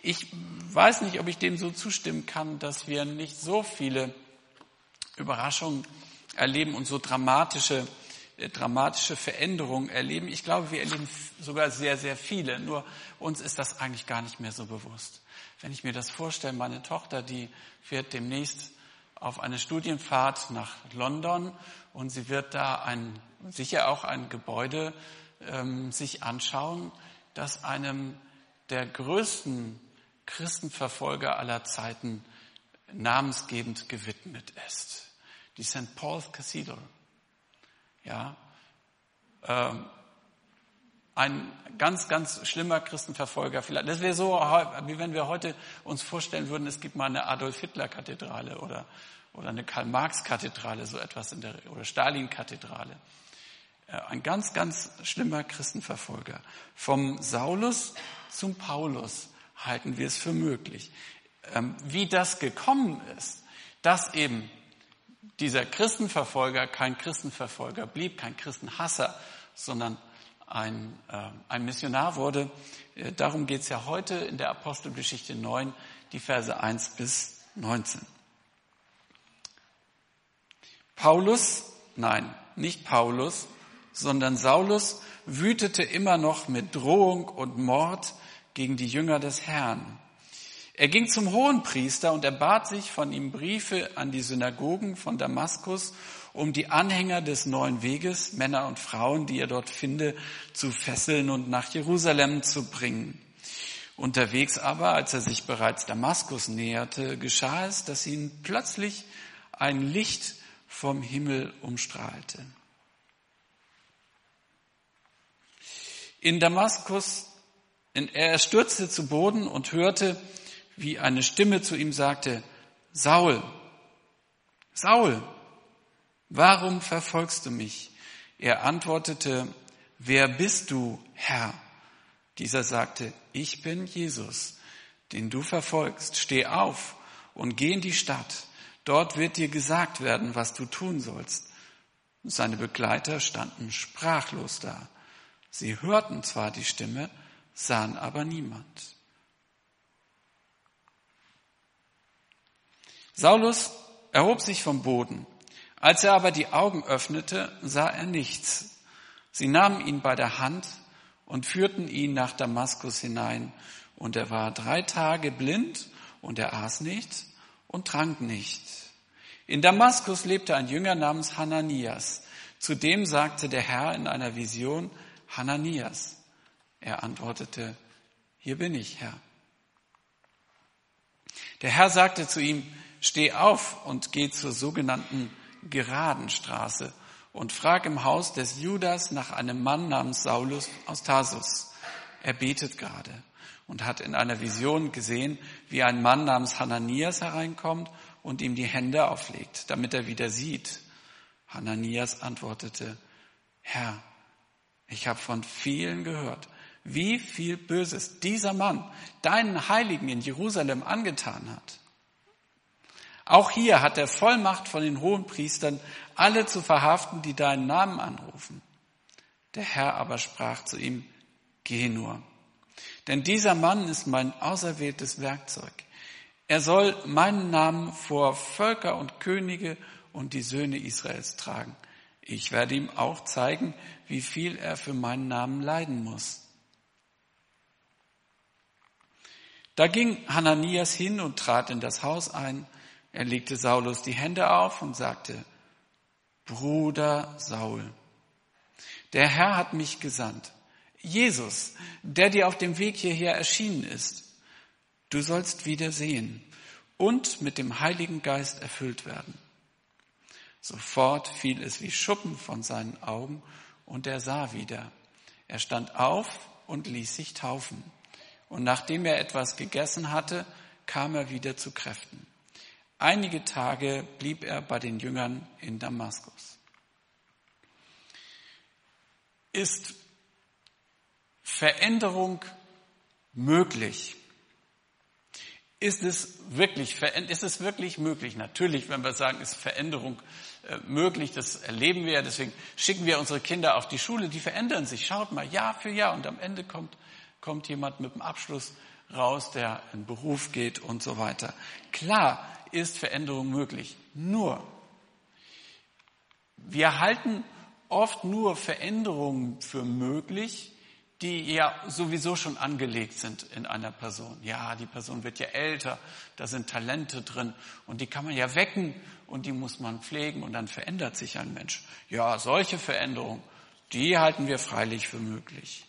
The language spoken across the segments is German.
Ich weiß nicht, ob ich dem so zustimmen kann, dass wir nicht so viele Überraschungen erleben und so dramatische Veränderungen erleben. Ich glaube, wir erleben sogar sehr, sehr viele. Nur uns ist das eigentlich gar nicht mehr so bewusst. Wenn ich mir das vorstelle, meine Tochter, die fährt demnächst auf eine Studienfahrt nach London und sie wird da sicher auch ein Gebäude sich anschauen, das einem der größten Christenverfolger aller Zeiten namensgebend gewidmet ist. Die St. Paul's Cathedral. Ja, ein ganz, ganz schlimmer Christenverfolger vielleicht. Das wäre so, wie wenn wir heute uns vorstellen würden, es gibt mal eine Adolf-Hitler-Kathedrale oder eine Karl-Marx-Kathedrale, so etwas oder Stalin-Kathedrale. Ein ganz, ganz schlimmer Christenverfolger. Vom Saulus zum Paulus halten wir es für möglich. Wie das gekommen ist, dass eben dieser Christenverfolger kein Christenverfolger blieb, kein Christenhasser, sondern ein Missionar wurde. Darum geht es ja heute in der Apostelgeschichte 9, die Verse 1 bis 19. Nicht Paulus, sondern Saulus wütete immer noch mit Drohung und Mord gegen die Jünger des Herrn. Er ging zum Hohenpriester und er bat sich von ihm Briefe an die Synagogen von Damaskus, um die Anhänger des neuen Weges, Männer und Frauen, die er dort finde, zu fesseln und nach Jerusalem zu bringen. Unterwegs aber, als er sich bereits Damaskus näherte, geschah es, dass ihn plötzlich ein Licht vom Himmel umstrahlte. In Damaskus, er stürzte zu Boden und hörte, wie eine Stimme zu ihm sagte, Saul, Saul, warum verfolgst du mich? Er antwortete, wer bist du, Herr? Dieser sagte, ich bin Jesus, den du verfolgst. Steh auf und geh in die Stadt. Dort wird dir gesagt werden, was du tun sollst. Seine Begleiter standen sprachlos da. Sie hörten zwar die Stimme, sahen aber niemand. Saulus erhob sich vom Boden. Als er aber die Augen öffnete, sah er nichts. Sie nahmen ihn bei der Hand und führten ihn nach Damaskus hinein. Und er war 3 Tage blind und er aß nicht und trank nicht. In Damaskus lebte ein Jünger namens Hananias. Zu dem sagte der Herr in einer Vision, Hananias. Er antwortete, hier bin ich, Herr. Der Herr sagte zu ihm, steh auf und geh zur sogenannten geraden Straße und frag im Haus des Judas nach einem Mann namens Saulus aus Tarsus. Er betet gerade und hat in einer Vision gesehen, wie ein Mann namens Hananias hereinkommt und ihm die Hände auflegt, damit er wieder sieht. Hananias antwortete, Herr, ich habe von vielen gehört, wie viel Böses dieser Mann deinen Heiligen in Jerusalem angetan hat. Auch hier hat er Vollmacht von den Hohenpriestern, alle zu verhaften, die deinen Namen anrufen. Der Herr aber sprach zu ihm, geh nur. Denn dieser Mann ist mein auserwähltes Werkzeug. Er soll meinen Namen vor Völker und Könige und die Söhne Israels tragen. Ich werde ihm auch zeigen, wie viel er für meinen Namen leiden muss. Da ging Hananias hin und trat in das Haus ein. Er legte Saulus die Hände auf und sagte, Bruder Saul, der Herr hat mich gesandt. Jesus, der dir auf dem Weg hierher erschienen ist. Du sollst wieder sehen und mit dem Heiligen Geist erfüllt werden. Sofort fiel es wie Schuppen von seinen Augen und er sah wieder. Er stand auf und ließ sich taufen. Und nachdem er etwas gegessen hatte, kam er wieder zu Kräften. Einige Tage blieb er bei den Jüngern in Damaskus. Ist Veränderung möglich? Ist es wirklich möglich? Natürlich, wenn wir sagen, ist Veränderung möglich, das erleben wir ja, deswegen schicken wir unsere Kinder auf die Schule, die verändern sich, schaut mal, Jahr für Jahr und am Ende kommt jemand mit dem Abschluss raus, der in Beruf geht und so weiter. Klar ist Veränderung möglich. Nur, wir halten oft nur Veränderungen für möglich, die ja sowieso schon angelegt sind in einer Person. Ja, die Person wird ja älter, da sind Talente drin und die kann man ja wecken und die muss man pflegen und dann verändert sich ein Mensch. Ja, solche Veränderungen, die halten wir freilich für möglich.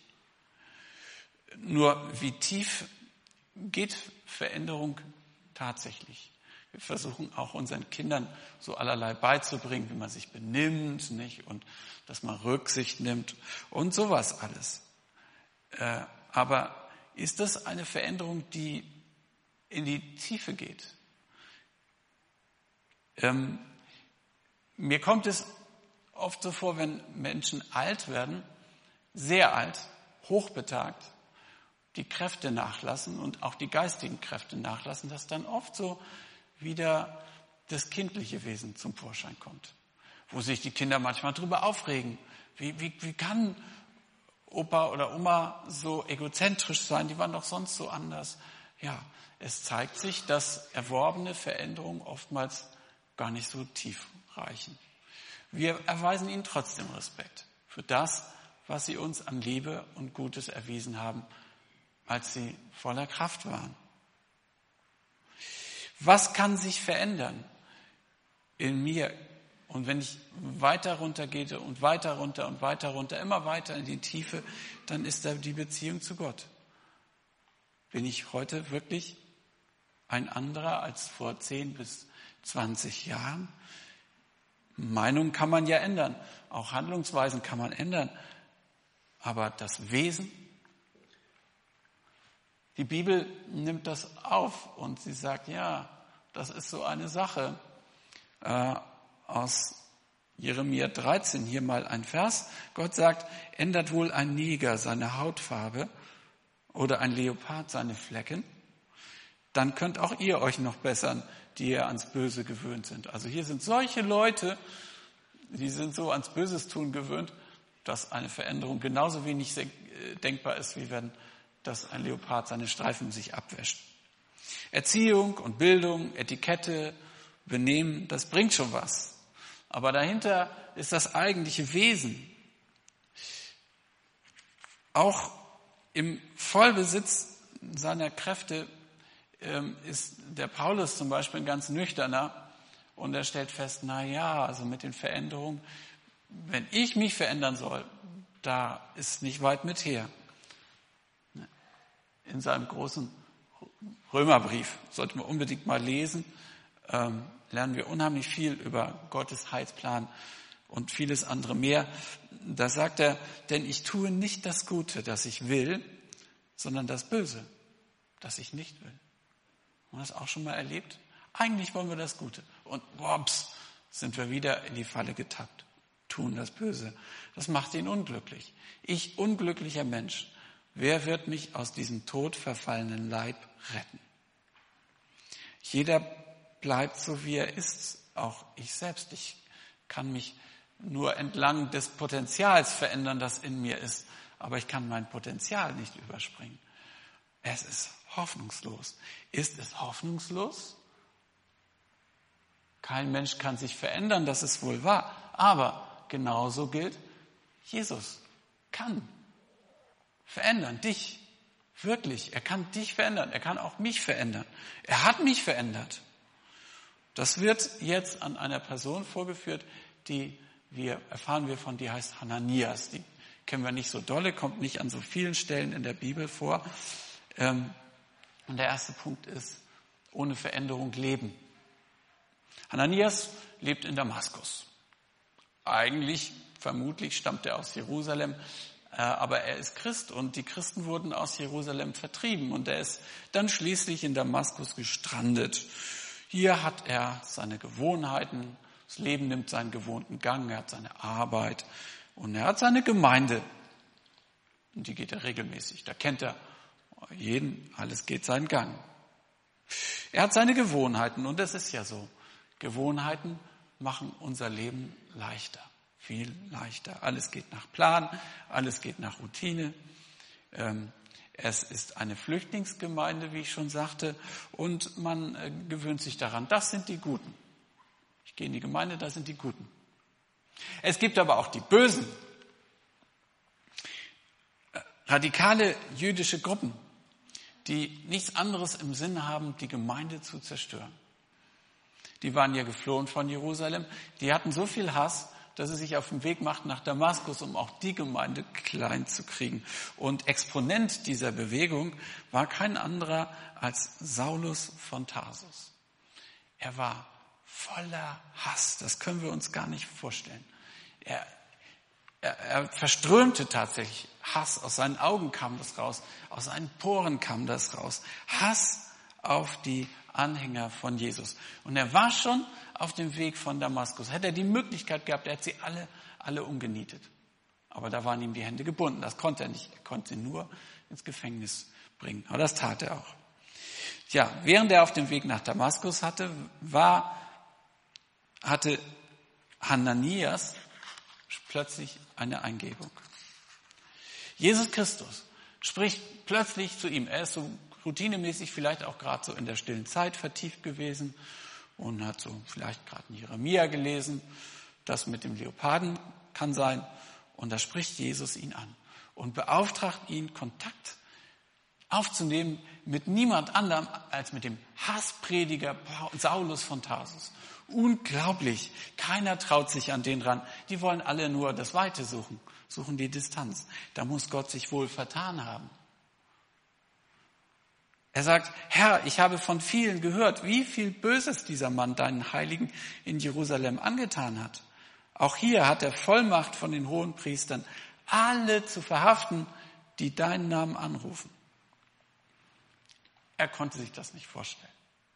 Nur wie tief geht Veränderung tatsächlich? Wir versuchen auch unseren Kindern so allerlei beizubringen, wie man sich benimmt, nicht? Und dass man Rücksicht nimmt und sowas alles. Aber ist das eine Veränderung, die in die Tiefe geht? Mir kommt es oft so vor, wenn Menschen alt werden, sehr alt, hochbetagt, die Kräfte nachlassen und auch die geistigen Kräfte nachlassen, dass dann oft so wieder das kindliche Wesen zum Vorschein kommt, wo sich die Kinder manchmal drüber aufregen. Wie kann Opa oder Oma so egozentrisch sein? Die waren doch sonst so anders. Ja, es zeigt sich, dass erworbene Veränderungen oftmals gar nicht so tief reichen. Wir erweisen ihnen trotzdem Respekt für das, was sie uns an Liebe und Gutes erwiesen haben, als sie voller Kraft waren. Was kann sich verändern in mir? Und wenn ich weiter runtergehe und weiter runter und weiter runter, immer weiter in die Tiefe, dann ist da die Beziehung zu Gott. Bin ich heute wirklich ein anderer als vor 10 bis 20 Jahren? Meinungen kann man ja ändern, auch Handlungsweisen kann man ändern, aber das Wesen, die Bibel nimmt das auf und sie sagt, ja, das ist so eine Sache. Aus Jeremia 13, hier mal ein Vers. Gott sagt, ändert wohl ein Neger seine Hautfarbe oder ein Leopard seine Flecken, dann könnt auch ihr euch noch bessern, die ihr ans Böse gewöhnt sind. Also hier sind solche Leute, die sind so ans Böses tun gewöhnt, dass eine Veränderung genauso wenig denkbar ist, wie wenn dass ein Leopard seine Streifen sich abwäscht. Erziehung und Bildung, Etikette, Benehmen, das bringt schon was. Aber dahinter ist das eigentliche Wesen. Auch im Vollbesitz seiner Kräfte ist der Paulus zum Beispiel ein ganz nüchterner und er stellt fest, also mit den Veränderungen, wenn ich mich verändern soll, da ist nicht weit mit her. In seinem großen Römerbrief, sollten wir unbedingt mal lesen, lernen wir unheimlich viel über Gottes Heilsplan und vieles andere mehr. Da sagt er, denn ich tue nicht das Gute, das ich will, sondern das Böse, das ich nicht will. Haben wir das auch schon mal erlebt? Eigentlich wollen wir das Gute. Und wops, sind wir wieder in die Falle getappt. Tun das Böse. Das macht ihn unglücklich. Ich, unglücklicher Mensch, wer wird mich aus diesem todverfallenen Leib retten? Jeder bleibt so, wie er ist, auch ich selbst. Ich kann mich nur entlang des Potenzials verändern, das in mir ist, aber ich kann mein Potenzial nicht überspringen. Es ist hoffnungslos. Ist es hoffnungslos? Kein Mensch kann sich verändern, das ist wohl wahr, aber genauso gilt, Jesus kann verändern, dich, wirklich. Er kann dich verändern, er kann auch mich verändern. Er hat mich verändert. Das wird jetzt an einer Person vorgeführt, die erfahren wir von, die heißt Hananias. Die kennen wir nicht so dolle, kommt nicht an so vielen Stellen in der Bibel vor. Und der erste Punkt ist, ohne Veränderung leben. Hananias lebt in Damaskus. Eigentlich, vermutlich stammt er aus Jerusalem, aber er ist Christ und die Christen wurden aus Jerusalem vertrieben und er ist dann schließlich in Damaskus gestrandet. Hier hat er seine Gewohnheiten, das Leben nimmt seinen gewohnten Gang, er hat seine Arbeit und er hat seine Gemeinde. Und die geht er regelmäßig, da kennt er jeden, alles geht seinen Gang. Er hat seine Gewohnheiten und das ist ja so. Gewohnheiten machen unser Leben leichter. Viel leichter. Alles geht nach Plan, alles geht nach Routine. Es ist eine Flüchtlingsgemeinde, wie ich schon sagte, und man gewöhnt sich daran, das sind die Guten. Ich gehe in die Gemeinde, das sind die Guten. Es gibt aber auch die Bösen. Radikale jüdische Gruppen, die nichts anderes im Sinn haben, die Gemeinde zu zerstören. Die waren ja geflohen von Jerusalem. Die hatten so viel Hass, dass sie sich auf den Weg machten nach Damaskus, um auch die Gemeinde klein zu kriegen. Und Exponent dieser Bewegung war kein anderer als Saulus von Tarsus. Er war voller Hass. Das können wir uns gar nicht vorstellen. Er verströmte tatsächlich Hass. Aus seinen Augen kam das raus. Aus seinen Poren kam das raus. Hass auf die Anhänger von Jesus. Und er war schon auf dem Weg von Damaskus. Hätte er die Möglichkeit gehabt, er hat sie alle umgenietet. Aber da waren ihm die Hände gebunden. Das konnte er nicht. Er konnte sie nur ins Gefängnis bringen. Aber das tat er auch. Ja, während er auf dem Weg nach Damaskus hatte Hananias plötzlich eine Eingebung. Jesus Christus spricht plötzlich zu ihm. Er ist so routinemäßig vielleicht auch gerade so in der stillen Zeit vertieft gewesen und hat so vielleicht gerade in Jeremia gelesen. Das mit dem Leoparden kann sein. Und da spricht Jesus ihn an und beauftragt ihn, Kontakt aufzunehmen mit niemand anderem als mit dem Hassprediger Saulus von Tarsus. Unglaublich. Keiner traut sich an den ran. Die wollen alle nur das Weite suchen die Distanz. Da muss Gott sich wohl vertan haben. Er sagt, Herr, ich habe von vielen gehört, wie viel Böses dieser Mann deinen Heiligen in Jerusalem angetan hat. Auch hier hat er Vollmacht von den Hohenpriestern, alle zu verhaften, die deinen Namen anrufen. Er konnte sich das nicht vorstellen.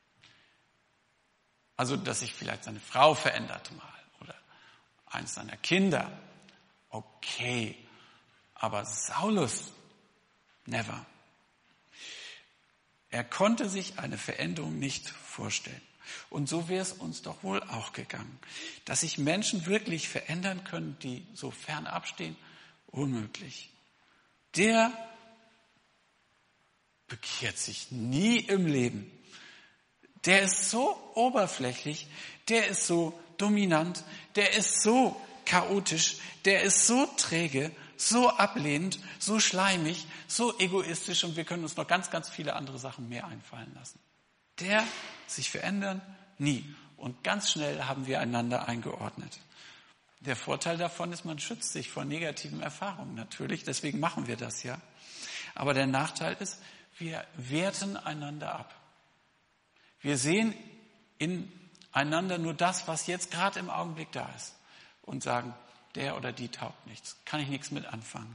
Also, dass sich vielleicht seine Frau verändert mal oder eins seiner Kinder. Okay, aber Saulus, never. Er konnte sich eine Veränderung nicht vorstellen. Und so wäre es uns doch wohl auch gegangen. Dass sich Menschen wirklich verändern können, die so fernab stehen, unmöglich. Der bekehrt sich nie im Leben. Der ist so oberflächlich, der ist so dominant, der ist so chaotisch, der ist so träge, so ablehnend, so schleimig, so egoistisch und wir können uns noch ganz, ganz viele andere Sachen mehr einfallen lassen. Der sich verändern, nie. Und ganz schnell haben wir einander eingeordnet. Der Vorteil davon ist, man schützt sich vor negativen Erfahrungen natürlich, deswegen machen wir das ja. Aber der Nachteil ist, wir werten einander ab. Wir sehen in einander nur das, was jetzt gerade im Augenblick da ist und sagen, der oder die taugt nichts, kann ich nichts mit anfangen.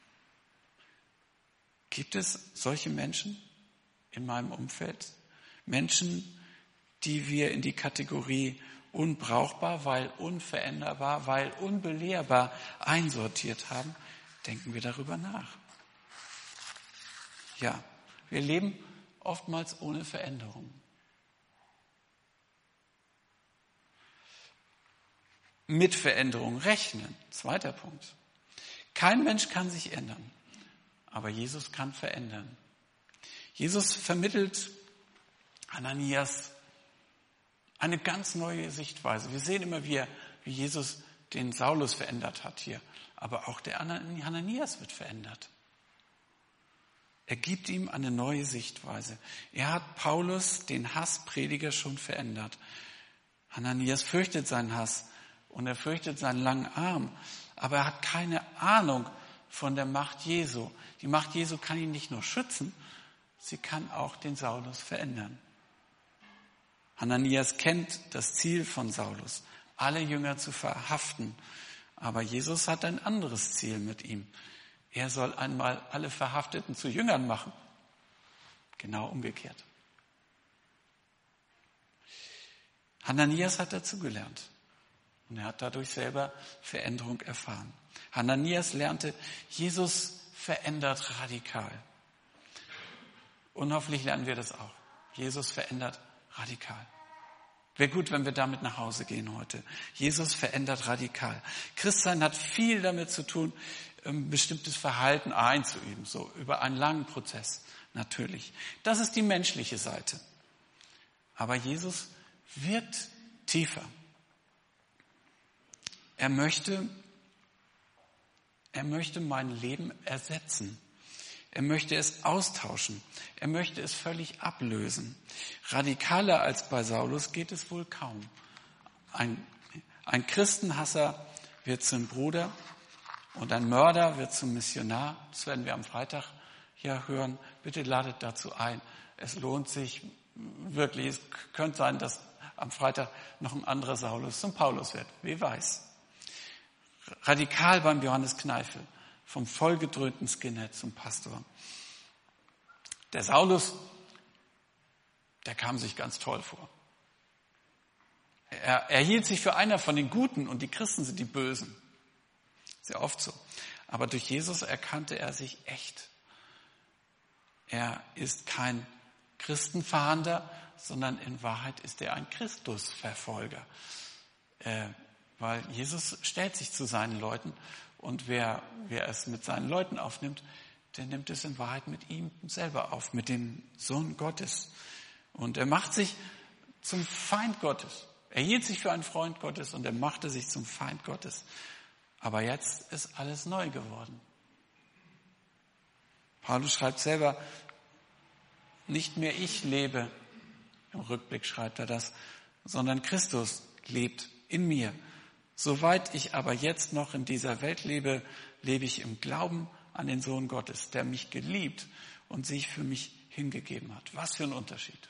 Gibt es solche Menschen in meinem Umfeld? Menschen, die wir in die Kategorie unbrauchbar, weil unveränderbar, weil unbelehrbar einsortiert haben? Denken wir darüber nach. Ja, wir leben oftmals ohne Veränderung. Mit Veränderung rechnen. Zweiter Punkt. Kein Mensch kann sich ändern, aber Jesus kann verändern. Jesus vermittelt Hananias eine ganz neue Sichtweise. Wir sehen immer, wie Jesus den Saulus verändert hat hier, aber auch der Hananias wird verändert. Er gibt ihm eine neue Sichtweise. Er hat Paulus, den Hassprediger, schon verändert. Hananias fürchtet seinen Hass. Und er fürchtet seinen langen Arm. Aber er hat keine Ahnung von der Macht Jesu. Die Macht Jesu kann ihn nicht nur schützen, sie kann auch den Saulus verändern. Hananias kennt das Ziel von Saulus, alle Jünger zu verhaften. Aber Jesus hat ein anderes Ziel mit ihm. Er soll einmal alle Verhafteten zu Jüngern machen. Genau umgekehrt. Hananias hat dazugelernt. Und er hat dadurch selber Veränderung erfahren. Hananias lernte, Jesus verändert radikal. Und hoffentlich lernen wir das auch. Jesus verändert radikal. Wäre gut, wenn wir damit nach Hause gehen heute. Jesus verändert radikal. Christsein hat viel damit zu tun, bestimmtes Verhalten einzuüben, so über einen langen Prozess natürlich. Das ist die menschliche Seite. Aber Jesus wirkt tiefer. Er möchte mein Leben ersetzen. Er möchte es austauschen. Er möchte es völlig ablösen. Radikaler als bei Saulus geht es wohl kaum. Ein Christenhasser wird zum Bruder und ein Mörder wird zum Missionar. Das werden wir am Freitag hier hören. Bitte ladet dazu ein. Es lohnt sich wirklich. Es könnte sein, dass am Freitag noch ein anderer Saulus zum Paulus wird. Wer weiß. Radikal beim Johannes Kneifel. Vom vollgedröhnten Skinhead zum Pastor. Der Saulus, der kam sich ganz toll vor. Er hielt sich für einer von den Guten und die Christen sind die Bösen. Sehr oft so. Aber durch Jesus erkannte er sich echt. Er ist kein Christenfahnder, sondern in Wahrheit ist er ein Christusverfolger. Weil Jesus stellt sich zu seinen Leuten und wer es mit seinen Leuten aufnimmt, der nimmt es in Wahrheit mit ihm selber auf, mit dem Sohn Gottes. Und er macht sich zum Feind Gottes. Er hielt sich für einen Freund Gottes und er machte sich zum Feind Gottes. Aber jetzt ist alles neu geworden. Paulus schreibt selber, nicht mehr ich lebe, im Rückblick schreibt er das, sondern Christus lebt in mir. Soweit ich aber jetzt noch in dieser Welt lebe, lebe ich im Glauben an den Sohn Gottes, der mich geliebt und sich für mich hingegeben hat. Was für ein Unterschied.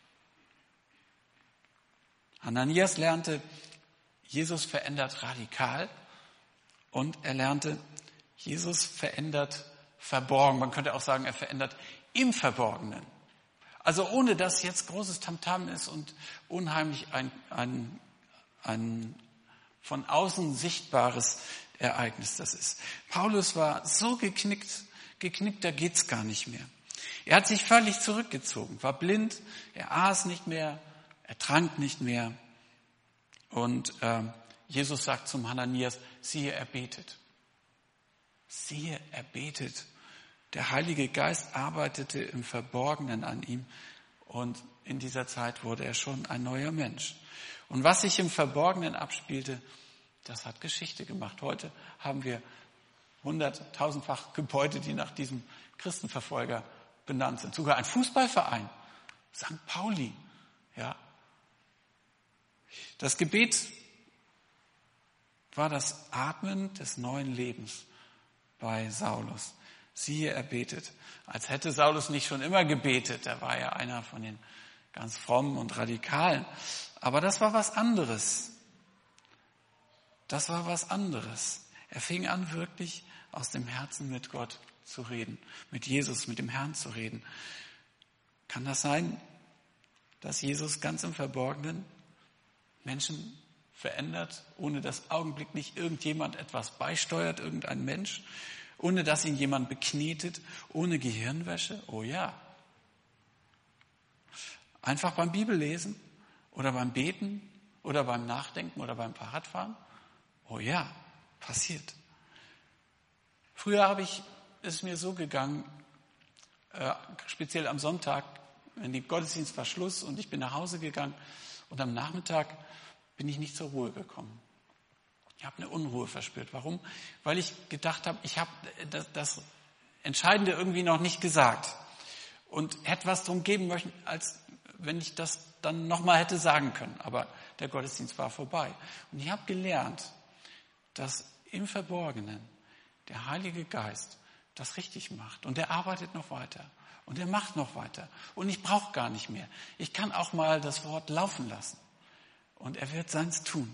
Hananias lernte, Jesus verändert radikal und er lernte, Jesus verändert verborgen. Man könnte auch sagen, er verändert im Verborgenen. Also ohne dass jetzt großes Tamtam ist und unheimlich ein von außen sichtbares Ereignis das ist. Paulus war so geknickter geht's gar nicht mehr. Er hat sich völlig zurückgezogen, war blind, er aß nicht mehr, er trank nicht mehr. Und Jesus sagt zum Hananias, siehe, er betet. Siehe, er betet. Der Heilige Geist arbeitete im Verborgenen an ihm und in dieser Zeit wurde er schon ein neuer Mensch. Und was sich im Verborgenen abspielte, das hat Geschichte gemacht. Heute haben wir 100.000-fach Gebäude, die nach diesem Christenverfolger benannt sind. Sogar ein Fußballverein, St. Pauli. Ja. Das Gebet war das Atmen des neuen Lebens bei Saulus. Siehe, er betet. Als hätte Saulus nicht schon immer gebetet. Er war ja einer von den ganz frommen und Radikalen. Aber das war was anderes. Das war was anderes. Er fing an, wirklich aus dem Herzen mit Gott zu reden, mit Jesus, mit dem Herrn zu reden. Kann das sein, dass Jesus ganz im Verborgenen Menschen verändert, ohne dass augenblicklich irgendjemand etwas beisteuert, irgendein Mensch, ohne dass ihn jemand beknetet, ohne Gehirnwäsche? Oh ja. Einfach beim Bibellesen oder beim Beten oder beim Nachdenken oder beim Fahrradfahren? Oh ja, passiert. Früher ist mir so gegangen, speziell am Sonntag, wenn die Gottesdienst war Schluss und ich bin nach Hause gegangen und am Nachmittag bin ich nicht zur Ruhe gekommen. Ich habe eine Unruhe verspürt. Warum? Weil ich gedacht habe, ich habe das Entscheidende irgendwie noch nicht gesagt und hätte was drum geben möchten, als wenn ich das dann nochmal hätte sagen können. Aber der Gottesdienst war vorbei. Und ich habe gelernt, dass im Verborgenen der Heilige Geist das richtig macht. Und er arbeitet noch weiter. Und er macht noch weiter. Und ich brauche gar nicht mehr. Ich kann auch mal das Wort laufen lassen. Und er wird seins tun.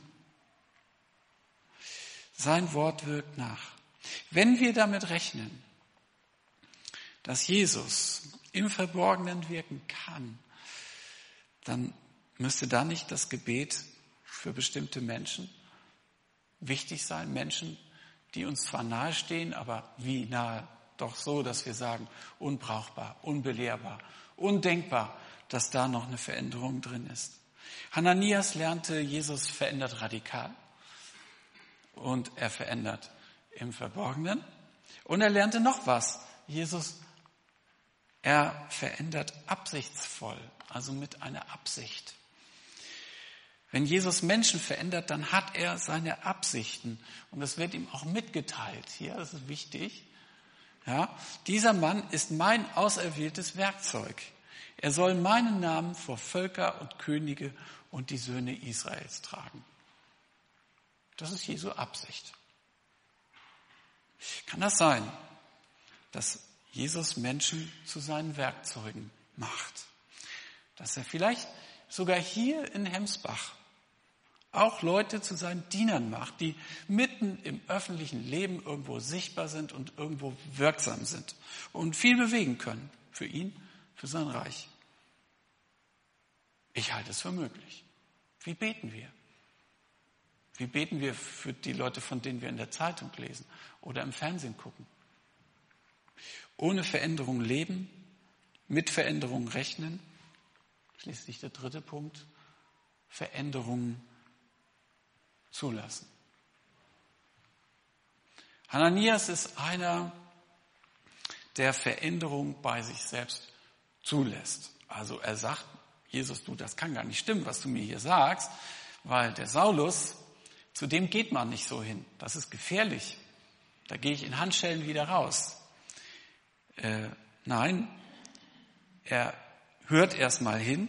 Sein Wort wirkt nach. Wenn wir damit rechnen, dass Jesus im Verborgenen wirken kann, dann müsste da nicht das Gebet für bestimmte Menschen wichtig sein. Menschen, die uns zwar nahestehen, aber wie nahe? Doch so, dass wir sagen, unbrauchbar, unbelehrbar, undenkbar, dass da noch eine Veränderung drin ist. Hananias lernte, Jesus verändert radikal und er verändert im Verborgenen Und er lernte noch was. Jesus, er verändert absichtsvoll, also mit einer Absicht. Wenn Jesus Menschen verändert, dann hat er seine Absichten. Und das wird ihm auch mitgeteilt. Hier, das ist wichtig. Ja, dieser Mann ist mein auserwähltes Werkzeug. Er soll meinen Namen vor Völker und Könige und die Söhne Israels tragen. Das ist Jesu Absicht. Kann das sein, dass Jesus Menschen zu seinen Werkzeugen macht? Dass er vielleicht sogar hier in Hemsbach auch Leute zu seinen Dienern macht, die mitten im öffentlichen Leben irgendwo sichtbar sind und irgendwo wirksam sind und viel bewegen können für ihn, für sein Reich. Ich halte es für möglich. Wie beten wir? Wie beten wir für die Leute, von denen wir in der Zeitung lesen oder im Fernsehen gucken? Ohne Veränderung leben, mit Veränderung rechnen. Schließlich der dritte Punkt, Veränderungen zulassen. Hananias ist einer, der Veränderung bei sich selbst zulässt. Also er sagt, Jesus, du, das kann gar nicht stimmen, was du mir hier sagst, weil der Saulus, zu dem geht man nicht so hin. Das ist gefährlich. Da gehe ich in Handschellen wieder raus. Nein, er hört erst mal hin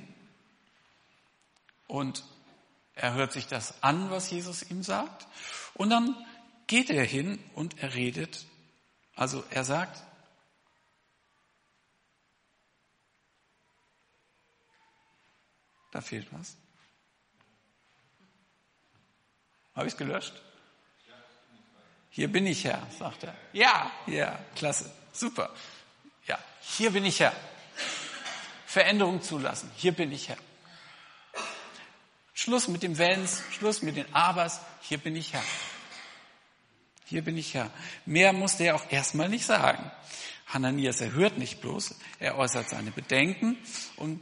und er hört sich das an, was Jesus ihm sagt. Und dann geht er hin und er redet. Also er sagt, da fehlt was. Habe ich es gelöscht? Hier bin ich Herr, sagt er. Ja, klasse, super. Ja, hier bin ich Herr. Veränderung zulassen, hier bin ich Herr. Schluss mit dem Wenns, Schluss mit den Abers, hier bin ich Herr. Hier bin ich Herr. Mehr musste er auch erstmal nicht sagen. Hananias, er hört nicht bloß, er äußert seine Bedenken und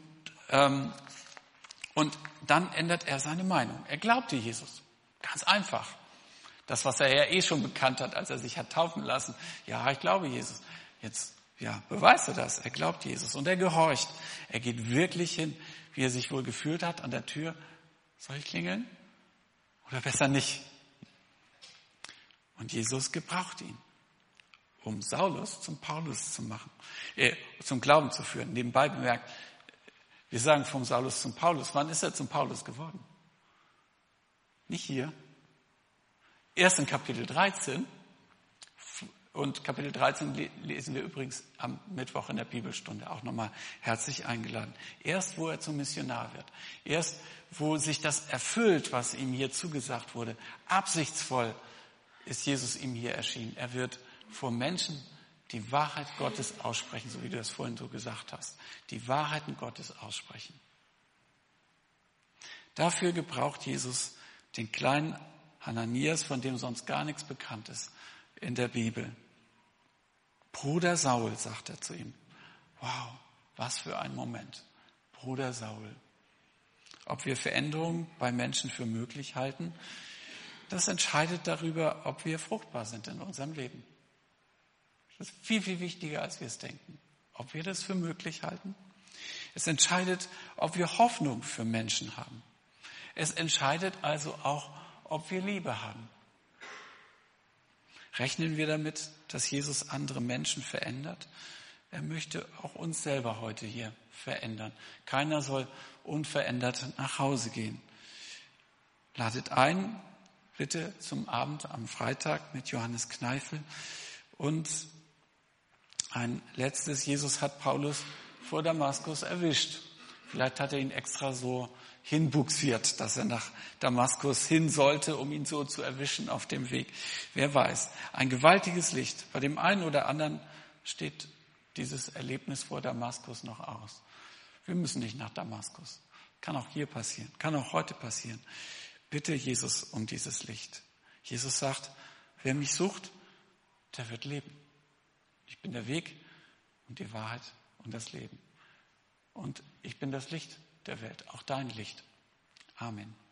dann ändert er seine Meinung. Er glaubte Jesus. Ganz einfach. Das, was er ja eh schon bekannt hat, als er sich hat taufen lassen. Ja, ich glaube Jesus. Jetzt, beweist er das. Er glaubt Jesus und er gehorcht. Er geht wirklich hin, wie er sich wohl gefühlt hat, an der Tür. Soll ich klingeln? Oder besser nicht? Und Jesus gebraucht ihn, um Saulus zum Paulus zu machen, zum Glauben zu führen. Nebenbei bemerkt, wir sagen vom Saulus zum Paulus. Wann ist er zum Paulus geworden? Nicht hier. Erst in Kapitel 13. Und Kapitel 13 lesen wir übrigens am Mittwoch in der Bibelstunde. Auch nochmal herzlich eingeladen. Erst, wo er zum Missionar wird. Erst, wo sich das erfüllt, was ihm hier zugesagt wurde. Absichtsvoll ist Jesus ihm hier erschienen. Er wird vor Menschen die Wahrheit Gottes aussprechen, so wie du das vorhin so gesagt hast. Die Wahrheiten Gottes aussprechen. Dafür gebraucht Jesus den kleinen Hananias, von dem sonst gar nichts bekannt ist in der Bibel. Bruder Saul, sagt er zu ihm. Wow, was für ein Moment. Bruder Saul. Ob wir Veränderungen bei Menschen für möglich halten, das entscheidet darüber, ob wir fruchtbar sind in unserem Leben. Das ist viel, viel wichtiger, als wir es denken. Ob wir das für möglich halten. Es entscheidet, ob wir Hoffnung für Menschen haben. Es entscheidet also auch, ob wir Liebe haben. Rechnen wir damit, dass Jesus andere Menschen verändert? Er möchte auch uns selber heute hier verändern. Keiner soll unverändert nach Hause gehen. Ladet ein, bitte zum Abend am Freitag mit Johannes Kneifel. Und ein letztes, Jesus hat Paulus vor Damaskus erwischt. Vielleicht hat er ihn extra so hinbuxiert, dass er nach Damaskus hin sollte, um ihn so zu erwischen auf dem Weg. Wer weiß. Ein gewaltiges Licht. Bei dem einen oder anderen steht dieses Erlebnis vor Damaskus noch aus. Wir müssen nicht nach Damaskus. Kann auch hier passieren. Kann auch heute passieren. Bitte Jesus um dieses Licht. Jesus sagt, wer mich sucht, der wird leben. Ich bin der Weg und die Wahrheit und das Leben. Und ich bin das Licht der Welt, auch dein Licht. Amen.